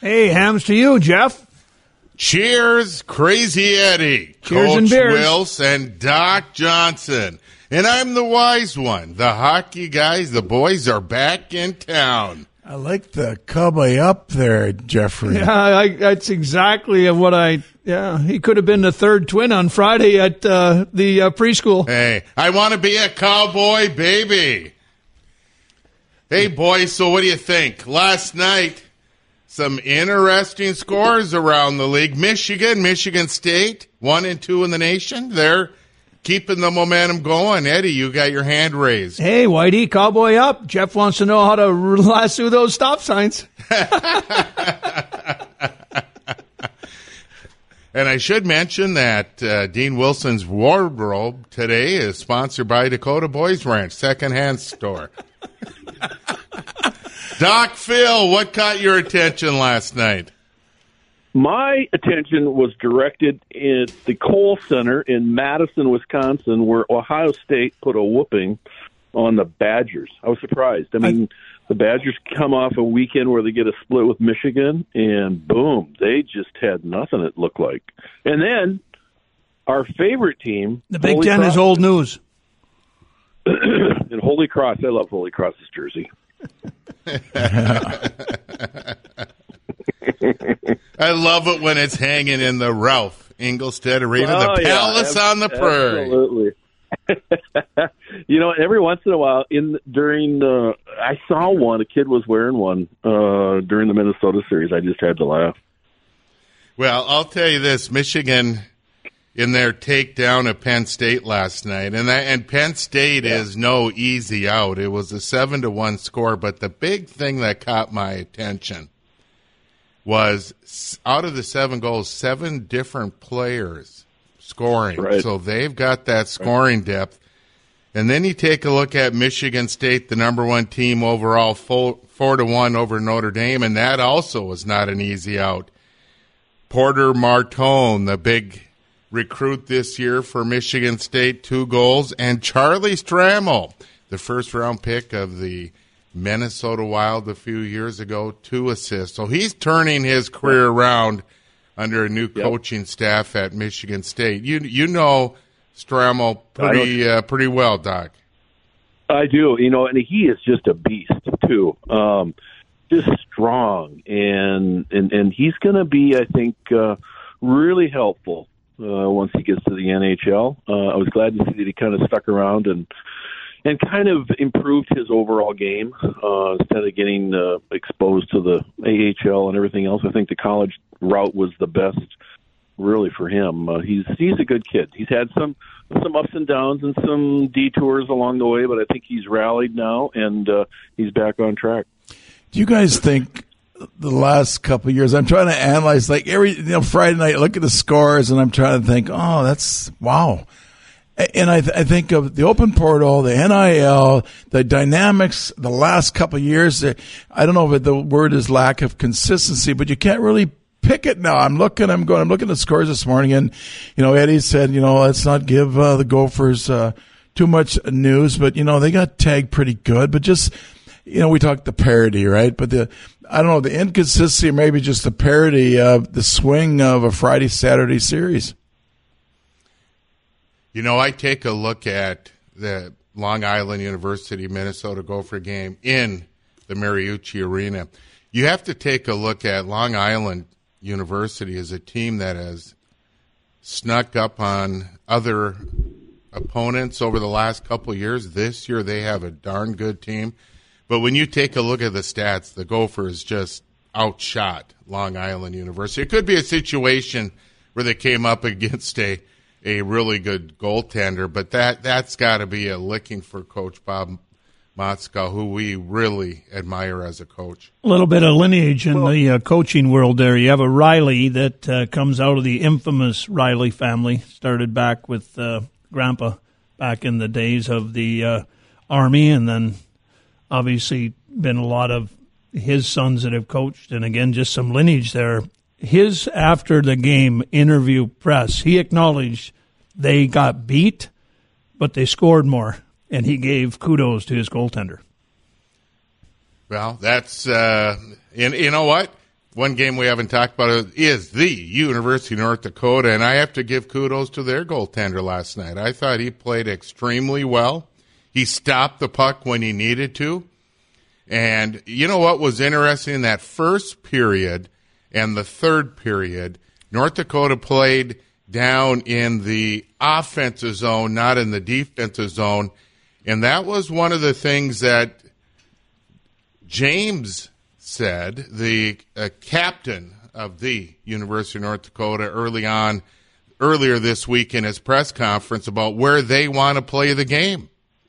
Hey, hams to you, Jeff. Cheers, Crazy Eddie, Cheers Coach and beers. Wills, and Doc Johnson. And I'm the wise one. The hockey guys, the boys are back in town. I like the cowboy up there, Jeffrey. Yeah, that's exactly what he could have been the third twin on Friday at the preschool. Hey, I want to be a cowboy, baby. Hey, boys, so what do you think? Last night, some interesting scores around the league. Michigan State, 1 and 2 in the nation. They're keeping the momentum going. Eddie, you got your hand raised. Hey, Whitey, cowboy up. Jeff wants to know how to lasso those stop signs. And I should mention that Dean Wilson's wardrobe today is sponsored by Dakota Boys Ranch, secondhand store. Doc Phil, what caught your attention last night? My attention was directed at the Kohl Center in Madison, Wisconsin, where Ohio State put a whooping on the Badgers. I was surprised. I mean, the Badgers come off a weekend where they get a split with Michigan, and boom, they just had nothing, it looked like. And then our favorite team, The Big Ten is old news. And Holy Cross, I love Holy Cross's jersey. I love it when it's hanging in the Ralph Engelstad Arena, the Palace on the Prairie. Absolutely. Every once in a while, I saw one. A kid was wearing one during the Minnesota series. I just had to laugh. Well, I'll tell you this: Michigan, in their takedown of Penn State last night, and Penn State is no easy out. It was a 7-1 score, but the big thing that caught my attention was out of the 7 goals, 7 different players scoring. Right. So they've got that scoring depth. And then you take a look at Michigan State, the number 1 team overall, 4-1 over Notre Dame, and that also was not an easy out. Porter Martone, the big recruit this year for Michigan State, 2 goals, and Charlie Stramel, the first-round pick of the Minnesota Wild a few years ago, 2 assists. So he's turning his career around under a new coaching staff at Michigan State. You know Stramel pretty well, Doc. I do, and he is just a beast too. Just strong, and he's going to be, I think, really helpful once he gets to the NHL. I was glad to see that he kind of stuck around and kind of improved his overall game instead of getting exposed to the AHL and everything else. I think the college route was the best, really, for him. He's a good kid. He's had some ups and downs and some detours along the way, but I think he's rallied now and he's back on track. Do you guys think the last couple of years, I'm trying to analyze, like Friday night, I look at the scores and I'm trying to think, oh, that's wow. And I think of the open portal, the NIL, the dynamics, the last couple of years. I don't know if the word is lack of consistency, but you can't really pick it now. I'm looking at the scores this morning, and Eddie said, let's not give the Gophers too much news, but they got tagged pretty good. But just we talked the parity, right? But the inconsistency, maybe just the parity of the swing of a Friday Saturday series. I take a look at the Long Island University Minnesota Gopher game in the Mariucci Arena. You have to take a look at Long Island University as a team that has snuck up on other opponents over the last couple of years. This year they have a darn good team. But when you take a look at the stats, the Gophers just outshot Long Island University. It could be a situation where they came up against a really good goaltender, but that's got to be a licking for Coach Bob Motzko, who we really admire as a coach. A little bit of lineage in the coaching world there. You have a Riley that comes out of the infamous Riley family, started back with Grandpa back in the days of the Army, and then obviously been a lot of his sons that have coached, and again, just some lineage there. His after the game interview press, he acknowledged they got beat, but they scored more, and he gave kudos to his goaltender. Well, that's you know what? one game we haven't talked about is the University of North Dakota, and I have to give kudos to their goaltender last night. I thought he played extremely well. He stopped the puck when he needed to. And you know what was interesting? In that first period and the third period, North Dakota played down in the offensive zone, not in the defensive zone. And that was one of the things that James said, the captain of the University of North Dakota, earlier this week in his press conference about where they want to play the game.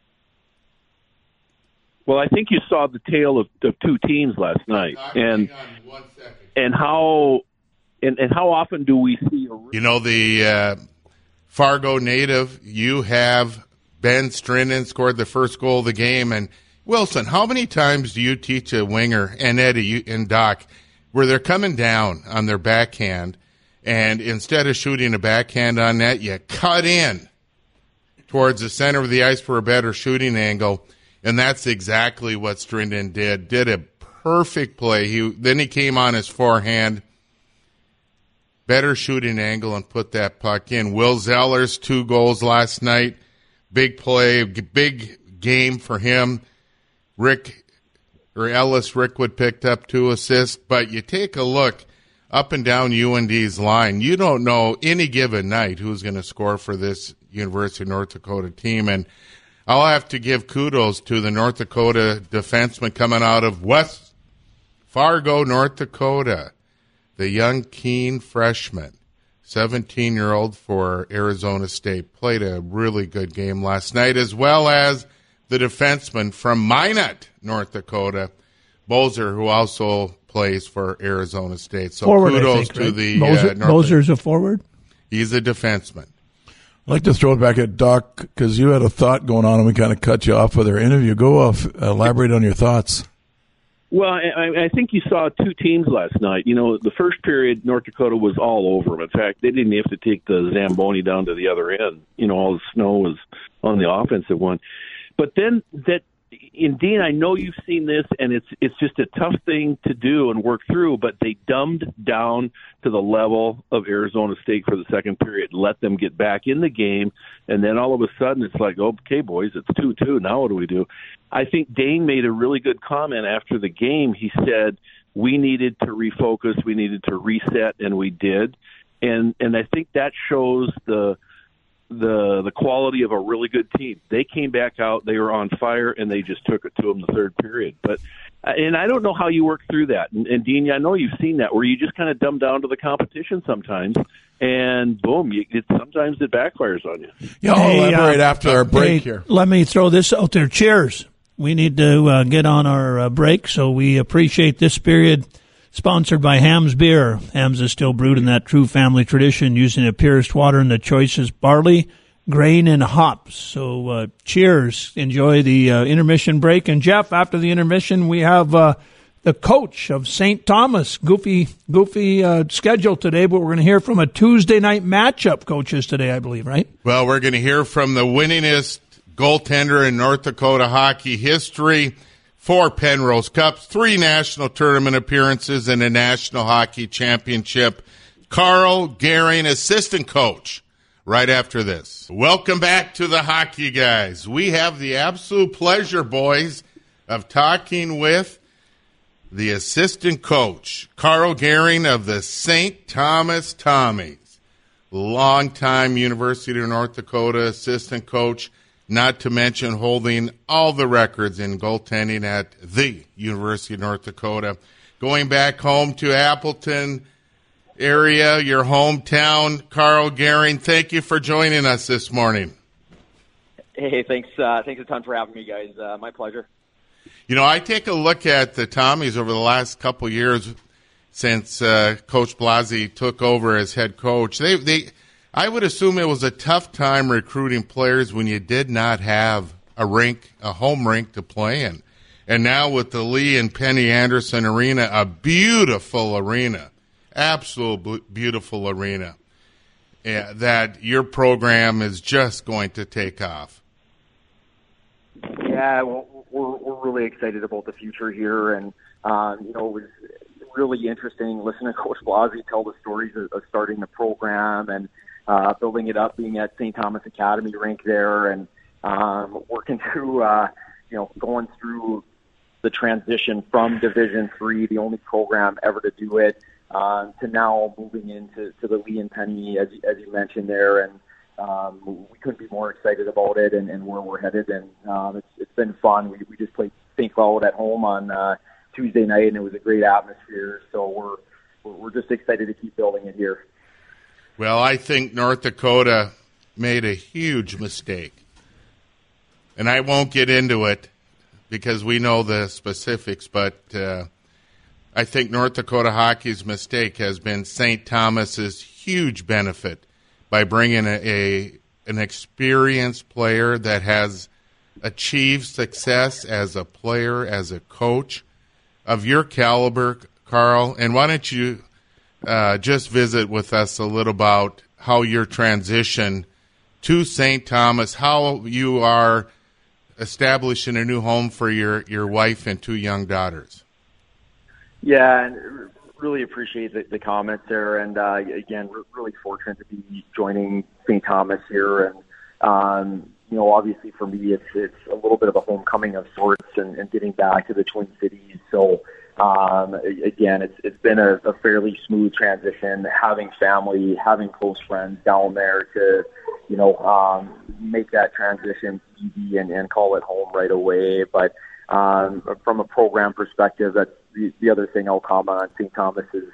Well, I think you saw the tale of two teams last night, and how often do we see the Fargo native? You have Ben Strinden scored the first goal of the game, and Wilson, how many times do you teach a winger, and Eddie and Doc, where they're coming down on their backhand, and instead of shooting a backhand on net, you cut in towards the center of the ice for a better shooting angle, and that's exactly what Strinden did. Did a perfect play. Then he came on his forehand, better shooting angle, and put that puck in. Will Zeller's 2 goals last night. Big play, big game for him. Ellis Rickwood picked up 2 assists, but you take a look up and down UND's line. You don't know any given night who's going to score for this University of North Dakota team, and I'll have to give kudos to the North Dakota defenseman coming out of West Fargo, North Dakota, the young, keen freshman, 17-year-old for Arizona State. Played a really good game last night, as well as the defenseman from Minot, North Dakota, Bozer, who also plays for Arizona State. So forward, kudos to the Bozer's a forward? He's a defenseman. I'd like to throw it back at Doc because you had a thought going on and we kind of cut you off with our interview. Go off, elaborate on your thoughts. Well, I think you saw 2 teams last night. The first period, North Dakota was all over them. In fact, they didn't have to take the Zamboni down to the other end. All the snow was on the offensive one. But then and Dean, I know you've seen this, and it's just a tough thing to do and work through, but they dumbed down to the level of Arizona State for the second period, let them get back in the game, and then all of a sudden it's like, okay, boys, it's 2-2. Now what do we do? I think Dane made a really good comment after the game. He said we needed to refocus, we needed to reset, and we did. And I think that shows the quality of a really good team. They came back out, they were on fire, and they just took it to them the third period. And I don't know how you work through that. And Dean, I know you've seen that, where you just kind of dumb down to the competition sometimes, and boom, sometimes it backfires on you. Yeah, I'll elaborate after our break here. Let me throw this out there. Cheers. We need to get on our break, so we appreciate this period. Sponsored by Ham's Beer. Ham's is still brewed in that true family tradition, using the purest water and the choicest barley, grain, and hops. So cheers. Enjoy the intermission break. And, Jeff, after the intermission, we have the coach of St. Thomas. Goofy schedule today, but we're going to hear from a Tuesday night matchup coaches today, I believe, right? Well, we're going to hear from the winningest goaltender in North Dakota hockey history. 4 Penrose Cups, 3 national tournament appearances, and a National Hockey Championship. Carl Gehring, assistant coach, right after this. Welcome back to the Hockey Guys. We have the absolute pleasure, boys, of talking with the assistant coach, Carl Gehring of the St. Thomas Tommies, longtime University of North Dakota assistant coach, not to mention holding all the records in goaltending at the University of North Dakota. Going back home to Appleton area, your hometown, Carl Gehring, thank you for joining us this morning. Hey, thanks a ton for having me, guys. My pleasure. I take a look at the Tommies over the last couple years since Coach Blasi took over as head coach. I would assume it was a tough time recruiting players when you did not have a home rink to play in. And now with the Lee and Penny Anderson Arena, a beautiful arena, absolute beautiful arena, that your program is just going to take off. Yeah, well, we're really excited about the future here, and it was really interesting listening to Coach Blasey tell the stories of starting the program and building it up, being at St. Thomas Academy rink there, and working through, going through the transition from Division III, the only program ever to do it, to now moving into the Lee and Penny, as you mentioned there, and we couldn't be more excited about it and where we're headed, and it's been fun. We just played St. Cloud at home on Tuesday night, and it was a great atmosphere. So we're just excited to keep building it here. Well, I think North Dakota made a huge mistake, and I won't get into it because we know the specifics, but I think North Dakota hockey's mistake has been St. Thomas's huge benefit by bringing an experienced player that has achieved success as a player, as a coach of your caliber, Carl. And why don't you just visit with us a little about how your transition to St. Thomas, how you are establishing a new home for your wife and 2 young daughters. Yeah, and really appreciate the comments there. And again, we're really fortunate to be joining St. Thomas here. And, obviously for me, it's a little bit of a homecoming of sorts and getting back to the Twin Cities. So, again, it's been a fairly smooth transition, having family, having close friends down there to, make that transition easy and call it home right away. But from a program perspective, that's the other thing I'll comment on St. Thomas is,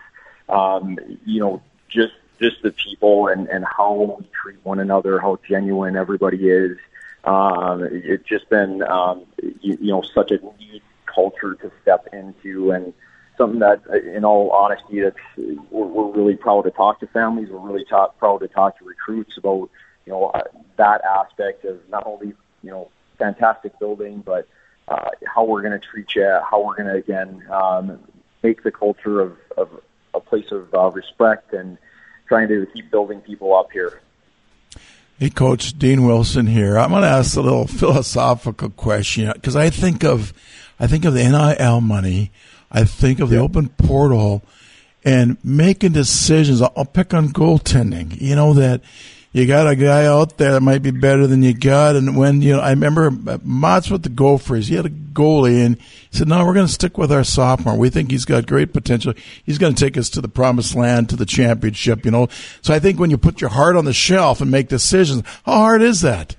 just the people and how we treat one another, how genuine everybody is. It's just been, such a neat culture to step into, and something that, in all honesty, that's we're really proud to talk to families. We're really proud to talk to recruits about, that aspect of not only, fantastic building, but how we're going to treat you, how we're going to, again, make the culture of a place of respect and trying to keep building people up here. Hey, Coach, Dean Wilson here. I'm going to ask a little philosophical question because I think of the NIL money. I think of the open portal and making decisions. I'll pick on goaltending. That you got a guy out there that might be better than you got. And when, I remember Mott's with the Gophers. He had a goalie, and he said, no, we're going to stick with our sophomore. We think he's got great potential. He's going to take us to the promised land, to the championship, So I think when you put your heart on the shelf and make decisions, how hard is that?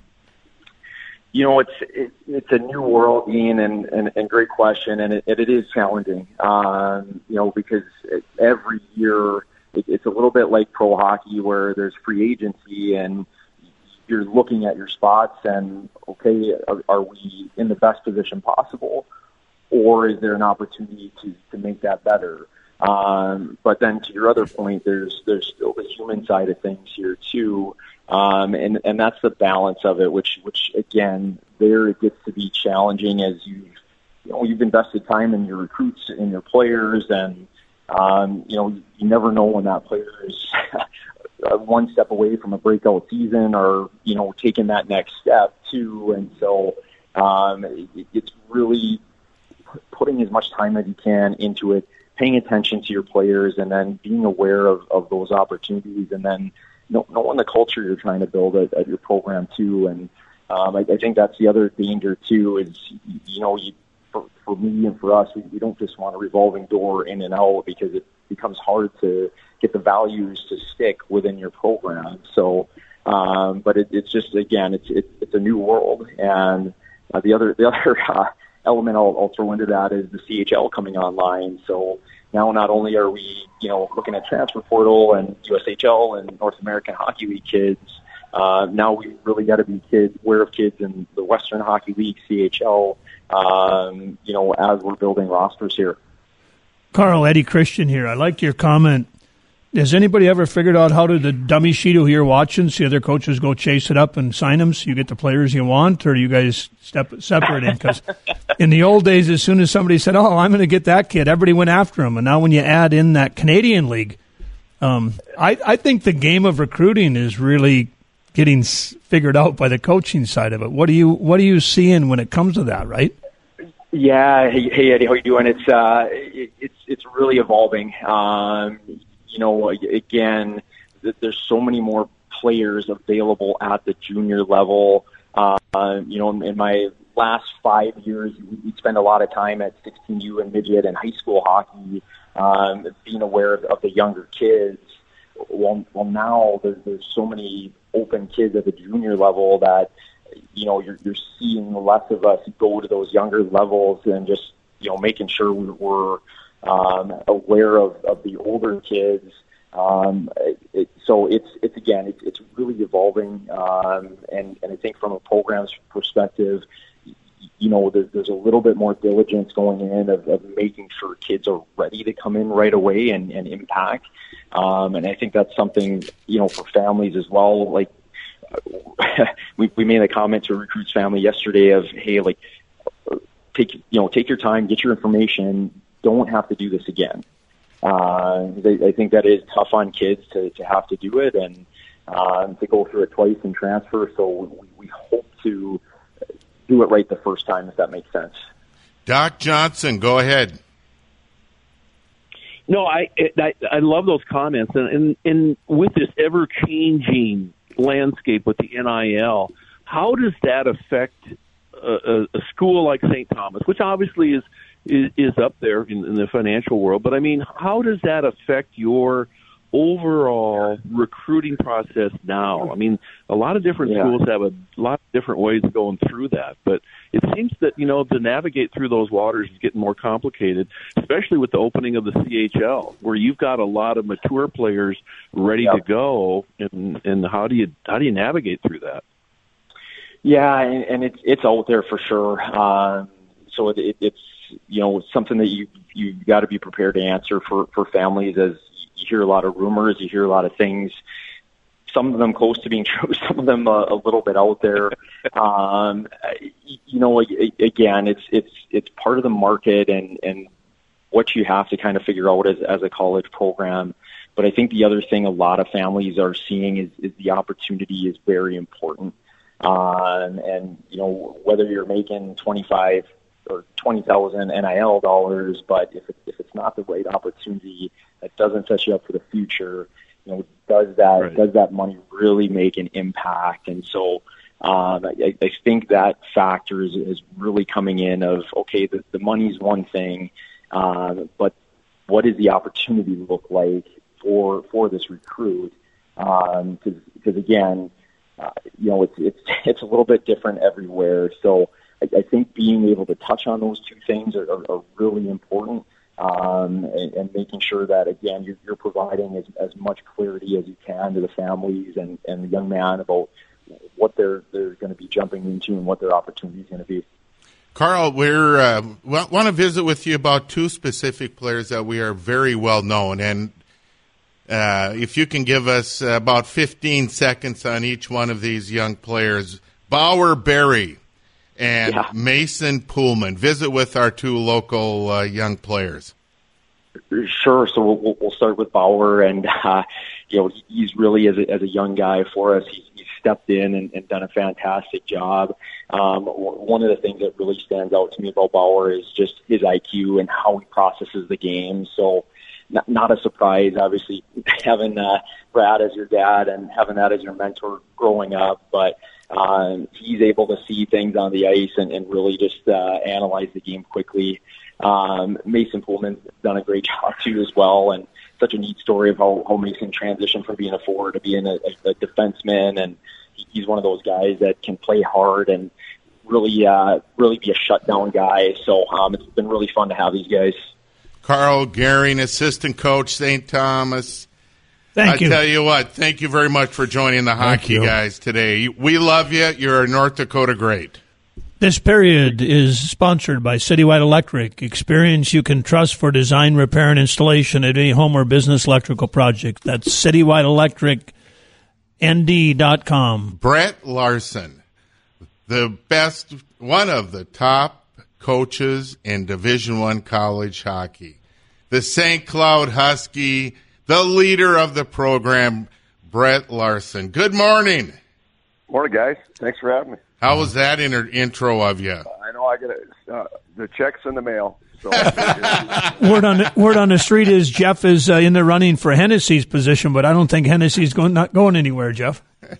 It's a new world, Ian, and great question, and it is challenging, because every year it's a little bit like pro hockey where there's free agency and you're looking at your spots and, okay, are we in the best position possible, or is there an opportunity to make that better? But then to your other point, there's still the human side of things here too. And that's the balance of it, which again, there it gets to be challenging as you've invested time in your recruits and your players, and you never know when that player is one step away from a breakout season or taking that next step too. And so it's really putting as much time as you can into it, paying attention to your players, and then being aware of those opportunities, and then knowing the culture you're trying to build at your program too. And I think that's the other danger too is, for me and for us, we don't just want a revolving door in and out because it becomes hard to get the values to stick within your program. So, but it's just, again, it's a new world. And the other element I'll throw into that is the CHL coming online. So now not only are we, looking at transfer portal and USHL and North American Hockey League kids, now we really got to be aware of kids in the Western Hockey League, CHL, as we're building rosters here. Carl, Eddie Christian here. I liked your comment. Has anybody ever figured out how to the dummy sheet who you're watching, see other coaches go chase it up and sign them so you get the players you want, or do you guys separate in? Because in the old days, as soon as somebody said, oh, I'm going to get that kid, everybody went after him. And now when you add in that Canadian League, I think the game of recruiting is really getting figured out by the coaching side of it. What are you seeing when it comes to that, right? Yeah. Hey, Eddie, how you doing? It's really evolving. Again, there's so many more players available at the junior level. In my last 5 years, we spent a lot of time at 16U and midget and high school hockey, being aware of the younger kids. Well, now there's so many open kids at the junior level that, you're seeing less of us go to those younger levels and just, making sure we're aware of the older kids. So it's really evolving. And I think from a program's perspective, there's a little bit more diligence going in of making sure kids are ready to come in right away and impact. And I think that's something, for families as well. Like, we made a comment to a recruit's family yesterday of, hey, like, take your time, get your information. Don't have to do this again. I think that is tough on kids to have to do it and to go through it twice and transfer. So we hope to do it right the first time, if that makes sense. Doc Johnson, go ahead. No, I love those comments, and with this ever changing landscape with the NIL, how does that affect a school like St. Thomas, which obviously is up there in the financial world? But I mean, how does that affect your overall recruiting process now? I mean, a lot of different schools have a lot of different ways of going through that, but it seems that, to navigate through those waters is getting more complicated, especially with the opening of the CHL, where you've got a lot of mature players ready to go, and how do you navigate through that? Yeah, and it's out there for sure. So it's something that you got to be prepared to answer for families, as you hear a lot of rumors, you hear a lot of things, some of them close to being true, some of them a little bit out there. Again, it's part of the market and what you have to kind of figure out as a college program. But I think the other thing a lot of families are seeing is the opportunity is very important. And whether you're making 25 or 20,000 NIL dollars, but if it's not the right opportunity that doesn't set you up for the future, does that money really make an impact? And so I think that factor is really coming in of, okay, the money's one thing, but what does the opportunity look like for this recruit? Because again, it's a little bit different everywhere. So I think being able to touch on those two things are really important, and making sure that, again, you're providing as much clarity as you can to the families and the young man about what they're going to be jumping into and what their opportunity is going to be. Carl, we're want to visit with you about two specific players that we are very well known, and if you can give us about 15 seconds on each one of these young players, Bauer Berry and Mason Pullman. Visit with our two local young players. Sure. So we'll start with Bauer, and he's really as a young guy for us. He's stepped in and done a fantastic job. One of the things that really stands out to me about Bauer is just his IQ and how he processes the game. So not a surprise, obviously, having Brad as your dad and having that as your mentor growing up, but he's able to see things on the ice and really just analyze the game quickly. Mason Pullman's done a great job too as well, and such a neat story of how Mason transitioned from being a forward to being a defenseman, and he's one of those guys that can play hard and really be a shutdown guy. So it's been really fun to have these guys. Carl Gehring, assistant coach, St. Thomas. Thank you. I tell you what, thank you very much for joining the Hockey Guys today. We love you. You're a North Dakota great. This period is sponsored by Citywide Electric. Experience you can trust for design, repair, and installation at any home or business electrical project. That's CityWideElectricND.com. Brett Larson, one of the top coaches in Division I college hockey. The St. Cloud Husky, the leader of the program, Brett Larson. Good morning. Morning, guys. Thanks for having me. How was that intro of you? I know I get the check's in the mail. So word on the street is Jeff is in the running for Hennessy's position, but I don't think Hennessy's not going anywhere, Jeff.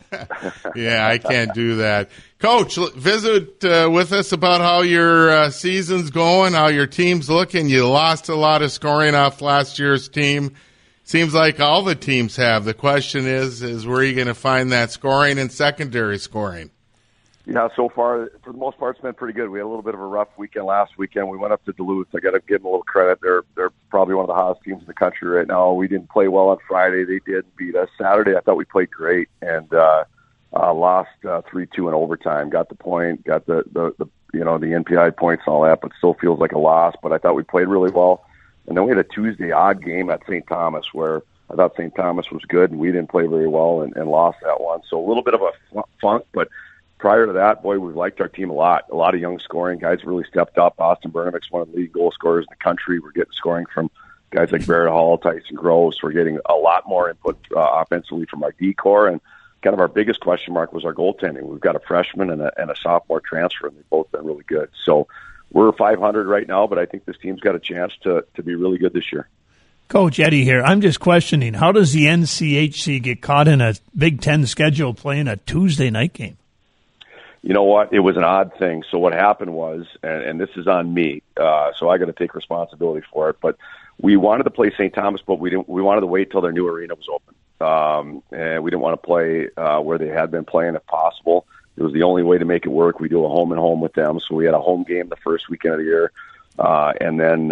Yeah, I can't do that. Coach, visit with us about how your season's going, how your team's looking. You lost a lot of scoring off last year's team. Seems like all the teams have. The question is where are you going to find that scoring and secondary scoring? Yeah, so far, for the most part, it's been pretty good. We had a little bit of a rough weekend last weekend. We went up to Duluth. I got to give them a little credit. They're probably one of the hottest teams in the country right now. We didn't play well on Friday. They did beat us. Saturday, I thought we played great and lost 3-2 in overtime. Got the point, got the NPI points and all that, but still feels like a loss. But I thought we played really well. And then we had a Tuesday odd game at St. Thomas where I thought St. Thomas was good and we didn't play very well and lost that one. So a little bit of a funk, but prior to that, boy, we've liked our team a lot. A lot of young scoring guys really stepped up. Austin Burnham's one of the leading goal scorers in the country. We're getting scoring from guys like Barrett Hall, Tyson Groves. We're getting a lot more input offensively from our D-core. And kind of our biggest question mark was our goaltending. We've got a freshman and a sophomore transfer, and they've both been really good. So we're 500 right now, but I think this team's got a chance to be really good this year. Coach Eddie here. I'm just questioning, how does the NCHC get caught in a Big Ten schedule playing a Tuesday night game? You know what? It was an odd thing. So what happened was, and this is on me, so I got to take responsibility for it, but we wanted to play St. Thomas, but we wanted to wait till their new arena was open. And we didn't want to play where they had been playing if possible. It was the only way to make it work. We do a home and home with them. So we had a home game the first weekend of the year. And then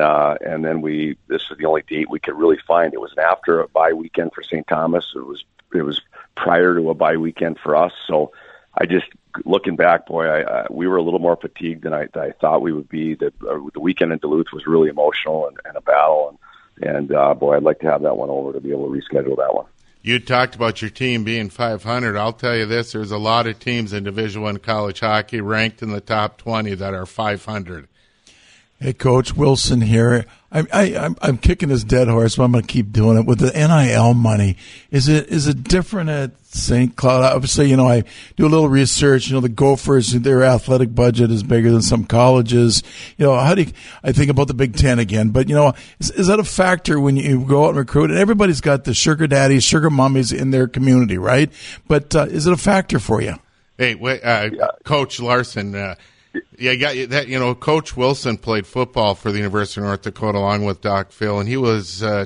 this is the only date we could really find. It was after a bye weekend for St. Thomas. It was prior to a bye weekend for us. So I just, looking back, boy, we were a little more fatigued than I thought we would be. The weekend in Duluth was really emotional and a battle. And boy, I'd like to have that one over to be able to reschedule that one. You talked about your team being 500. I'll tell you this, there's a lot of teams in Division I college hockey ranked in the top 20 that are 500. Hey, Coach Wilson here. I'm kicking this dead horse, but I'm going to keep doing it. With the NIL money, is it different at St. Cloud? Obviously, I do a little research. The Gophers, their athletic budget is bigger than some colleges. How do I think about the Big Ten again? But is that a factor when you go out and recruit? And everybody's got the sugar daddies, sugar mummies in their community, right? But is it a factor for you? Hey, Coach Larson. Yeah, Coach Wilson played football for the University of North Dakota along with Doc Phil, and he was a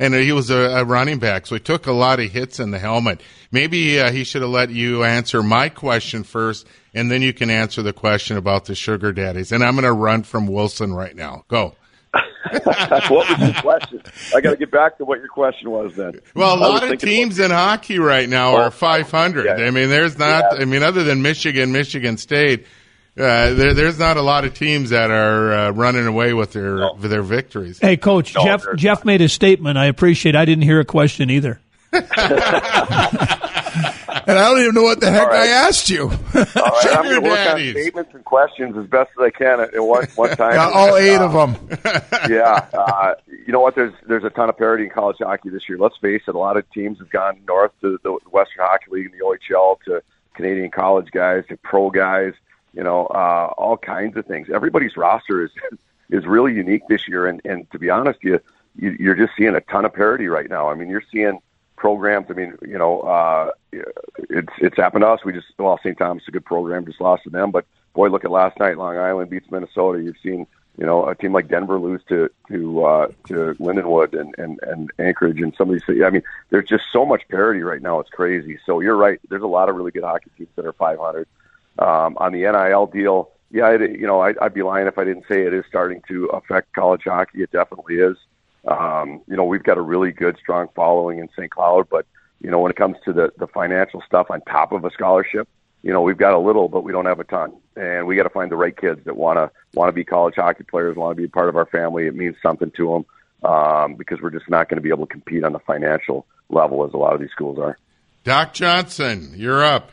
running back, so he took a lot of hits in the helmet. Maybe he should have let you answer my question first, and then you can answer the question about the sugar daddies. And I'm going to run from Wilson right now. Go. What was your question? I got to get back to what your question was then. Well, a lot of teams in hockey right now are 500. Yeah. I mean, there's not. Yeah. I mean, other than Michigan State. There's not a lot of teams that are running away with their victories. Hey, Coach, Jeff made a statement. I appreciate. I didn't hear a question either. And I don't even know what the heck I asked you. All right, I'm going to work on statements and questions as best as I can at one time. Yeah, all 8 of them. Yeah. You know what? There's a ton of parity in college hockey this year. Let's face it, a lot of teams have gone north to the Western Hockey League and the OHL, to Canadian college guys, to pro guys, all kinds of things. Everybody's roster is really unique this year. And to be honest, you're just seeing a ton of parity right now. I mean, you're seeing programs. I mean, it's happened to us. St. Thomas is a good program, just lost to them. But boy, look at last night. Long Island beats Minnesota. You've seen, a team like Denver lose to Lindenwood and Anchorage and some of these. I mean, there's just so much parity right now. It's crazy. So you're right. There's a lot of really good hockey teams that are 500. On the NIL deal, I'd be lying if I didn't say it is starting to affect college hockey. It definitely is. We've got a really good, strong following in St. Cloud, but, when it comes to the financial stuff on top of a scholarship, we've got a little, but we don't have a ton. And we got to find the right kids that want to be college hockey players, want to be a part of our family. It means something to them because we're just not going to be able to compete on the financial level as a lot of these schools are. Doc Johnson, you're up.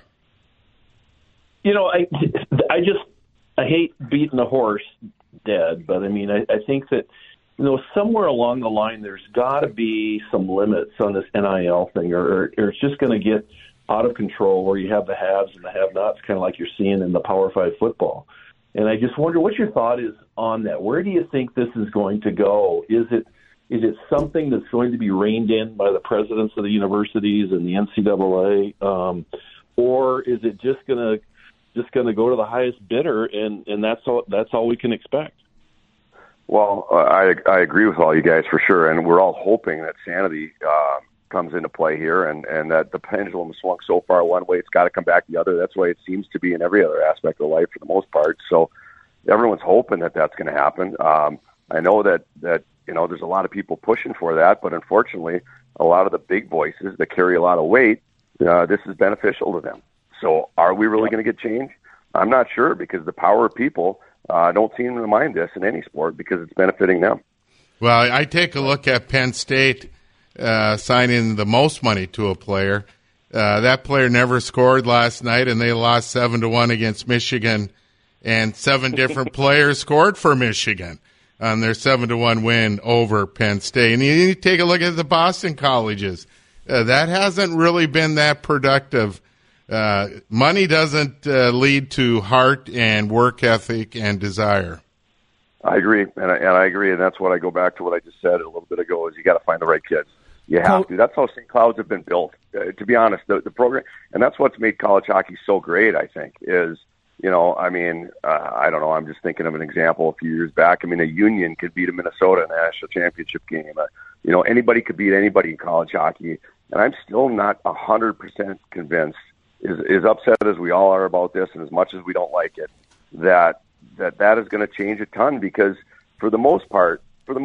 I hate beating the horse dead, but I mean, I think that, somewhere along the line, there's got to be some limits on this NIL thing, or it's just going to get out of control where you have the haves and the have-nots, kind of like you're seeing in the Power 5 football. And I just wonder what your thought is on that. Where do you think this is going to go? Is it something that's going to be reined in by the presidents of the universities and the NCAA, or is it just going to go to the highest bidder, and that's all we can expect? Well, I agree with all you guys for sure, and we're all hoping that sanity comes into play here, and that the pendulum swung so far one way, it's got to come back the other. That's the way it seems to be in every other aspect of life for the most part. So everyone's hoping that that's going to happen. I know that there's a lot of people pushing for that, but unfortunately, a lot of the big voices that carry a lot of weight, this is beneficial to them. So are we really going to get change? I'm not sure, because the power of people don't seem to mind this in any sport because it's benefiting them. Well, I take a look at Penn State signing the most money to a player. That player never scored last night, and they lost 7-1 against Michigan, and 7 different players scored for Michigan on their 7-1 win over Penn State. And you take a look at the Boston colleges. That hasn't really been that productive. Money doesn't lead to heart and work ethic and desire. I agree, and I agree, and that's what I go back to what I just said a little bit ago, is you got to find the right kids. You have to. That's how St. Clouds have been built. To be honest, the program, and that's what's made college hockey so great, I think, is, I don't know, I'm just thinking of an example a few years back. I mean, a Union could beat a Minnesota in a national championship game. Anybody could beat anybody in college hockey, and I'm still not 100% convinced, as upset as we all are about this, and as much as we don't like it, that is going to change a ton, because for the most part,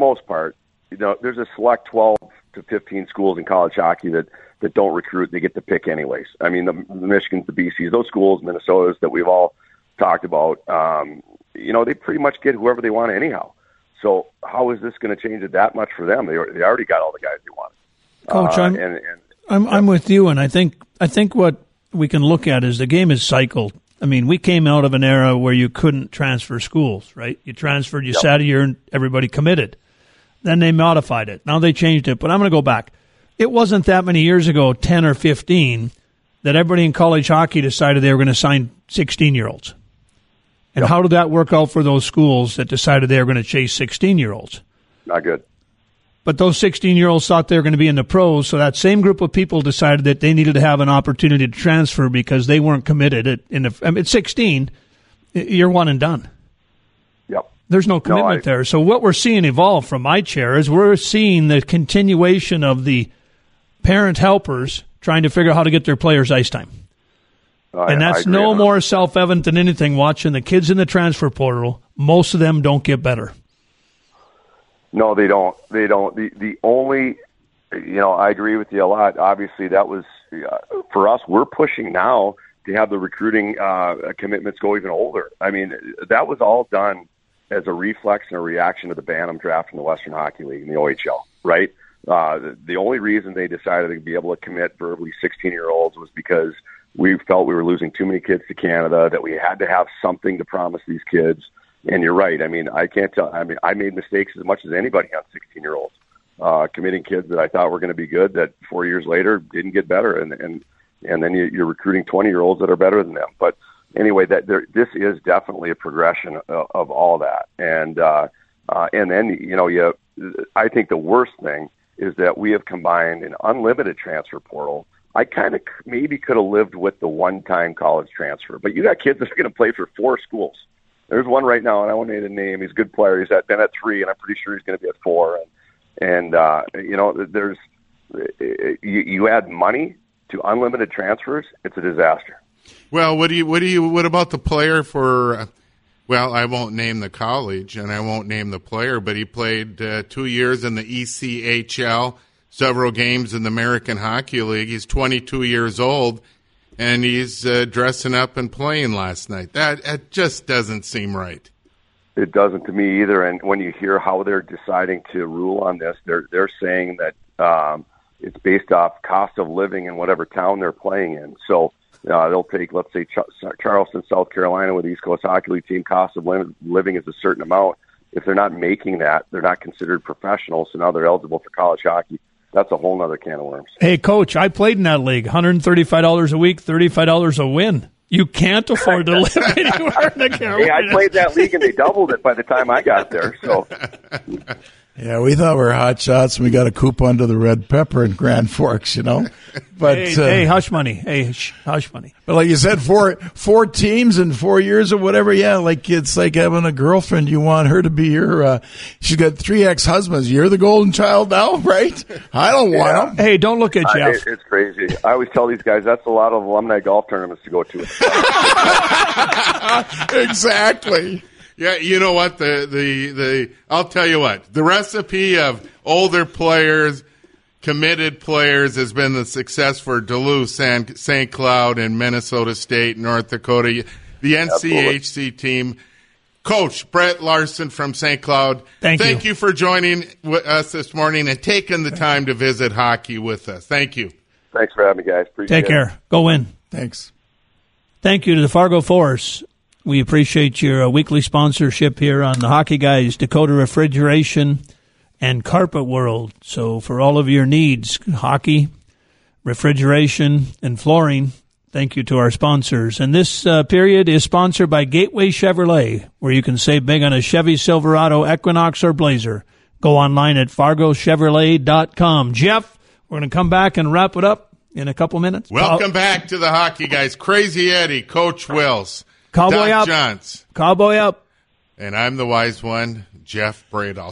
there's a select 12 to 15 schools in college hockey that don't recruit. They get to pick anyways. I mean, the Michigans, the BCs, those schools, Minnesotas that we've all talked about, they pretty much get whoever they want anyhow. So how is this going to change it that much for them? They already got all the guys they want. Coach, I'm with you, and I think what we can look at is the game is cycled. I mean, we came out of an era where you couldn't transfer schools, right? You transferred, you sat a year, and everybody committed. Then they modified it. Now they changed it. But I'm going to go back. It wasn't that many years ago, 10 or 15, that everybody in college hockey decided they were going to sign 16-year-olds. And how did that work out for those schools that decided they were going to chase 16-year-olds? Not good. But those 16-year-olds thought they were going to be in the pros, so that same group of people decided that they needed to have an opportunity to transfer because they weren't committed. At 16, you're one and done. Yep. There's no commitment there. So what we're seeing evolve from my chair is we're seeing the continuation of the parent helpers trying to figure out how to get their players ice time. And that's no more self-evident than anything. Watching the kids in the transfer portal, most of them don't get better. No, they don't. They don't. The only, I agree with you a lot. Obviously, that was, for us, we're pushing now to have the recruiting commitments go even older. I mean, that was all done as a reflex and a reaction to the Bantam draft in the Western Hockey League in the OHL, right? The only reason they decided to be able to commit verbally 16-year-olds was because we felt we were losing too many kids to Canada, that we had to have something to promise these kids. And you're right. I mean, I can't tell. I mean, I made mistakes as much as anybody on 16-year-olds, committing kids that I thought were going to be good that 4 years later didn't get better. And then you're recruiting 20-year-olds that are better than them. But anyway, this is definitely a progression of all that. And then, I think the worst thing is that we have combined an unlimited transfer portal. I kind of maybe could have lived with the one-time college transfer, but you got kids that are going to play for 4 schools. There's one right now, and I won't name a name. He's a good player. He's been at 3, and I'm pretty sure he's going to be at 4. There's you add money to unlimited transfers, it's a disaster. Well, what about the player for? Well, I won't name the college, and I won't name the player, but he played 2 years in the ECHL, several games in the American Hockey League. He's 22 years old. And he's dressing up and playing last night. That just doesn't seem right. It doesn't to me either. And when you hear how they're deciding to rule on this, they're saying that it's based off cost of living in whatever town they're playing in. So they'll take, let's say, Charleston, South Carolina, with the East Coast Hockey League team. Cost of living is a certain amount. If they're not making that, they're not considered professionals. So now they're eligible for college hockey. That's a whole nother can of worms. Hey, Coach, I played in that league. $135 a week, $35 a win. You can't afford to live anywhere in the Carolinas. Hey, I played that league and they doubled it by the time I got there. So, Yeah, we thought we were hot shots, and we got a coupon to the Red Pepper in Grand Forks, But hey, hush money. Hey, hush money. But like you said, four teams in 4 years or whatever. Yeah, like it's like having a girlfriend. You want her to be your. She's got 3 ex-husbands. You're the golden child now, right? I don't want them. Hey, don't look at Jeff. It's crazy. I always tell these guys that's a lot of alumni golf tournaments to go to. Exactly. Yeah, you know what? I'll tell you what. The recipe of older players, committed players, has been the success for Duluth, St. Cloud, and Minnesota State, North Dakota. The NCHC team. Coach Brett Larson from St. Cloud. Thank you for joining us this morning and taking the time to visit hockey with us. Thank you. Thanks for having me, guys. Appreciate it. Take care. Go win. Thanks. Thank you to the Fargo Force. We appreciate your weekly sponsorship here on the Hockey Guys, Dakota Refrigeration, and Carpet World. So for all of your needs, hockey, refrigeration, and flooring, thank you to our sponsors. And this period is sponsored by Gateway Chevrolet, where you can save big on a Chevy Silverado, Equinox, or Blazer. Go online at fargochevrolet.com. Jeff, we're going to come back and wrap it up in a couple minutes. Welcome back to the Hockey Guys. Crazy Eddie, Coach Wills. Cowboy Doc up. Johns. Cowboy up. And I'm the wise one, Jeff Bradall.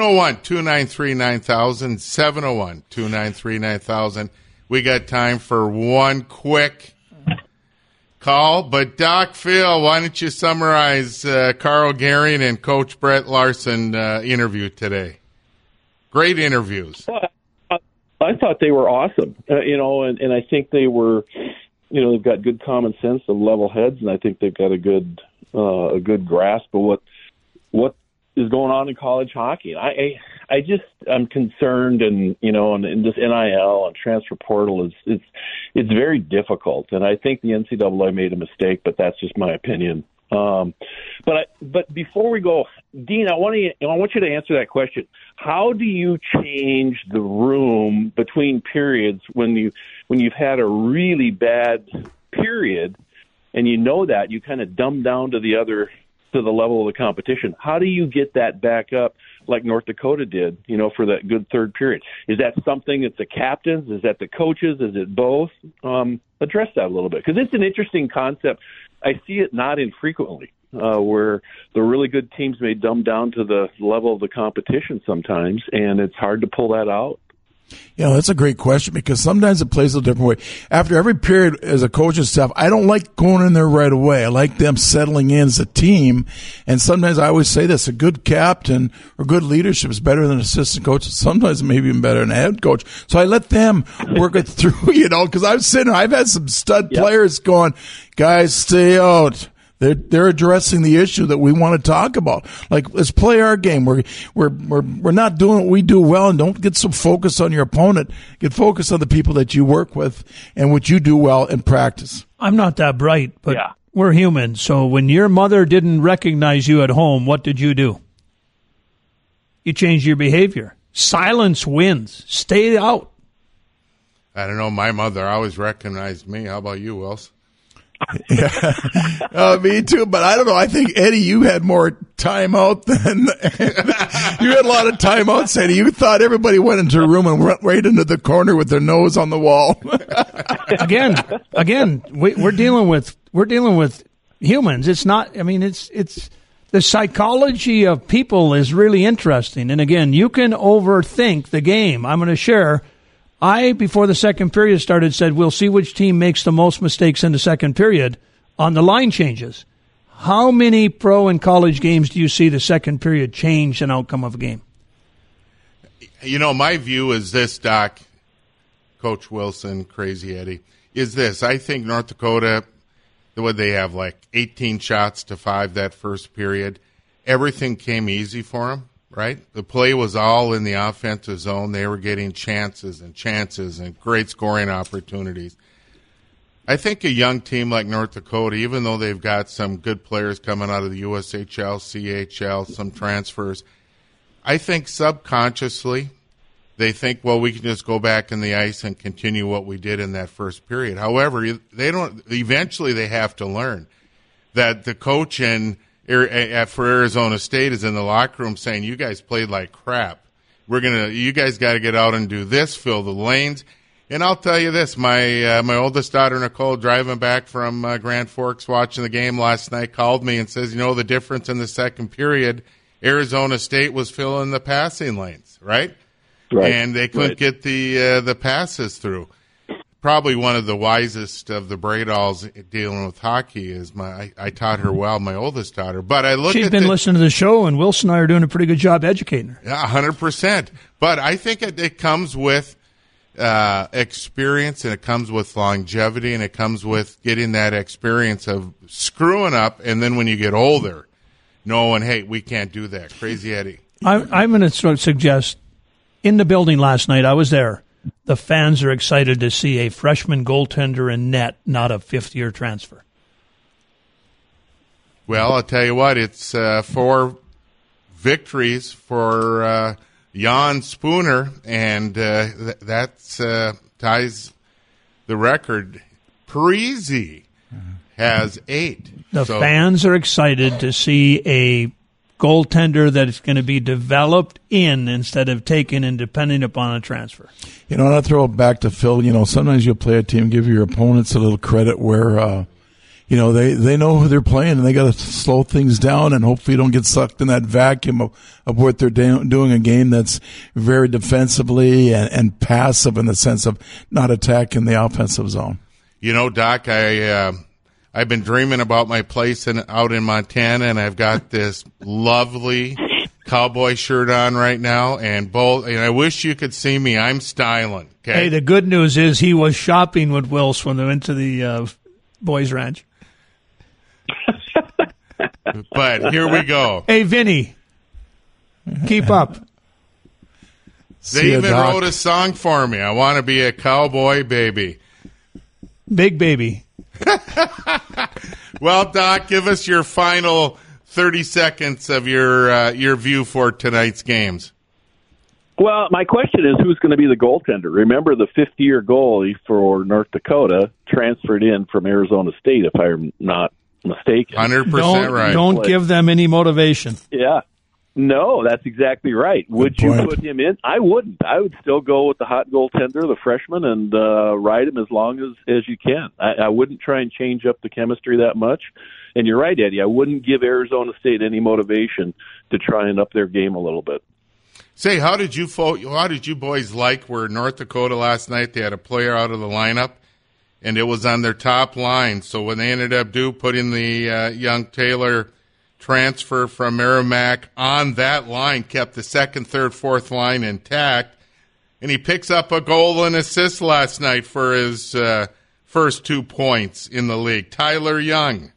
701-293-9000. 701-293-9000. We got time for one quick call. But Doc Phil, why don't you summarize Carl Gehring and Coach Brett Larson interview today? Great interviews. I thought they were awesome, and I think they were, they've got good common sense and level heads, and I think they've got a good grasp of what is going on in college hockey. I'm concerned, and this NIL and transfer portal it's very difficult, and I think the NCAA made a mistake, but that's just my opinion. But before we go, Dean, I want you to answer that question. How do you change the room between periods when you've had a really bad period, and that you kind of dumb down to the level of the competition? How do you get that back up like North Dakota did, for that good third period? Is that something that's the captains? Is that the coaches? Is it both? Address that a little bit, because it's an interesting concept. I see it not infrequently, where the really good teams may dumb down to the level of the competition sometimes, and it's hard to pull that out. Yeah, that's a great question, because sometimes it plays a different way. After every period as a coach and stuff, I don't like going in there right away. I like them settling in as a team. And sometimes I always say this, a good captain or good leadership is better than an assistant coach. Sometimes maybe even better than a head coach. So I let them work it through, because I've had some stud players going, guys, stay out. They're addressing the issue that we want to talk about. Like, let's play our game. We're not doing what we do well, and don't get so focused on your opponent. Get focused on the people that you work with and what you do well in practice. I'm not that bright, but we're human. So when your mother didn't recognize you at home, what did you do? You changed your behavior. Silence wins. Stay out. I don't know. My mother always recognized me. How about you, Wills? Yeah, me too. But I don't know. I think, Eddie, you had more time out than you had a lot of time out, Eddie. You thought everybody went into a room and went right into the corner with their nose on the wall. Again, we're dealing with humans. It's not. I mean, it's the psychology of people is really interesting. And again, you can overthink the game. I'm going to share. Before the second period started, said we'll see which team makes the most mistakes in the second period on the line changes. How many pro and college games do you see the second period change an outcome of a game? My view is this, Doc, Coach Wilson, Crazy Eddie, is this. I think North Dakota, what they have, like 18 shots to 5 that first period. Everything came easy for them. Right? The play was all in the offensive zone. They were getting chances and great scoring opportunities. I think a young team like North Dakota, even though they've got some good players coming out of the USHL, CHL, some transfers, I think subconsciously they think, well, we can just go back in the ice and continue what we did in that first period. However, they don't. Eventually, they have to learn that the coach for Arizona State is in the locker room saying, "You guys played like crap. You guys got to get out and do this, fill the lanes." And I'll tell you this: my oldest daughter Nicole, driving back from Grand Forks, watching the game last night, called me and says, the difference in the second period, Arizona State was filling the passing lanes, right? Right. And they couldn't get the passes through. Probably one of the wisest of the Braydalls dealing with hockey is I taught her well, my oldest daughter. But I look She's at been listening to the show, and Wilson and I are doing a pretty good job educating her. Yeah, 100%. But I think it comes with experience, and it comes with longevity, and it comes with getting that experience of screwing up, and then when you get older, knowing, hey, we can't do that. Crazy Eddie. I'm going to suggest, in the building last night, I was there, the fans are excited to see a freshman goaltender in net, not a fifth-year transfer. Well, I'll tell you what, it's 4 victories for Jan Spooner, and that's ties the record. Parisi has 8. The fans are excited to see a goaltender that is going to be developed instead of taken and depending upon a transfer. And I'll throw it back to Phil. Sometimes you'll play a team, give your opponents a little credit where, they know who they're playing, and they got to slow things down and hopefully don't get sucked in that vacuum of what they're doing, a game that's very defensively and passive in the sense of not attacking the offensive zone. Doc, I've been dreaming about my place out in Montana, and I've got this lovely cowboy shirt on right now, and I wish you could see me. I'm styling. Okay? Hey, the good news is he was shopping with Wills when they went to the boys' ranch. But here we go. Hey, Vinny, keep up. They even wrote a song for me. I want to be a cowboy baby. Big baby. Well, Doc, give us your final 30 seconds of your view for tonight's games. Well, my question is, who's going to be the goaltender? Remember, the fifth-year goalie for North Dakota transferred in from Arizona State, if I'm not mistaken. 100% right. Don't give them any motivation. Yeah. No, that's exactly right. Would you put him in? I wouldn't. I would still go with the hot goaltender, the freshman, and ride him as long as you can. I wouldn't try and change up the chemistry that much. And you're right, Eddie. I wouldn't give Arizona State any motivation to try and up their game a little bit. Say, how did you boys like where North Dakota last night, they had a player out of the lineup, and it was on their top line. So when they ended up putting the young Taylor transfer from Merrimack on that line, kept the second, third, fourth line intact, and he picks up a goal and assist last night for his first 2 points in the league. Tyler Young.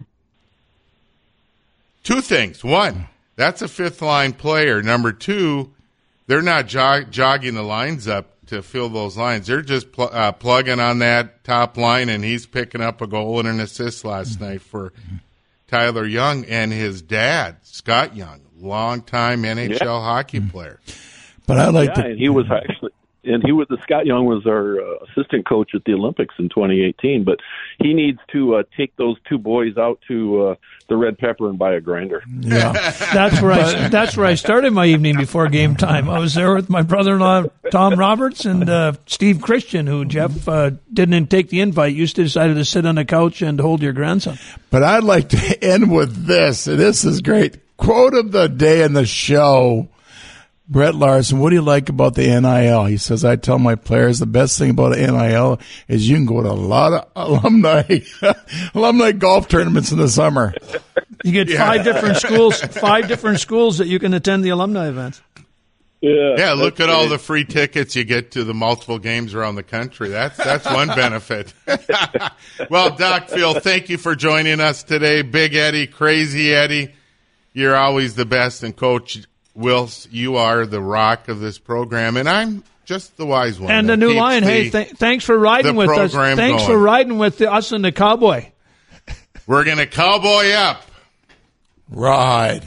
2 things. 1, that's a fifth-line player. Number 2, they're not jogging the lines up to fill those lines. They're just plugging on that top line, and he's picking up a goal and an assist last night for Tyler Young and his dad, Scott Young, longtime NHL hockey player. But I like and he was Scott Young was our assistant coach at the Olympics in 2018. But he needs to take those 2 boys out to the Red Pepper and buy a grinder. Yeah, that's where I started my evening before game time. I was there with my brother-in-law Tom Roberts and Steve Christian, who Jeff didn't take the invite. You decided to sit on the couch and hold your grandson. But I'd like to end with this. This is great. Quote of the day in the show. Brett Larson, what do you like about the NIL? He says, I tell my players the best thing about NIL is you can go to a lot of alumni golf tournaments in the summer. You get 5 different schools that you can attend the alumni events. Yeah, look at all the free tickets you get to the multiple games around the country. That's one benefit. Well, Doc, Phil, thank you for joining us today. Big Eddie, Crazy Eddie, you're always the best, and Coach Wills, you are the rock of this program, and I'm just the wise one. And the new line, hey, thanks for riding with us. Thanks for riding with us and the Cowboy. We're going to cowboy up. Ride.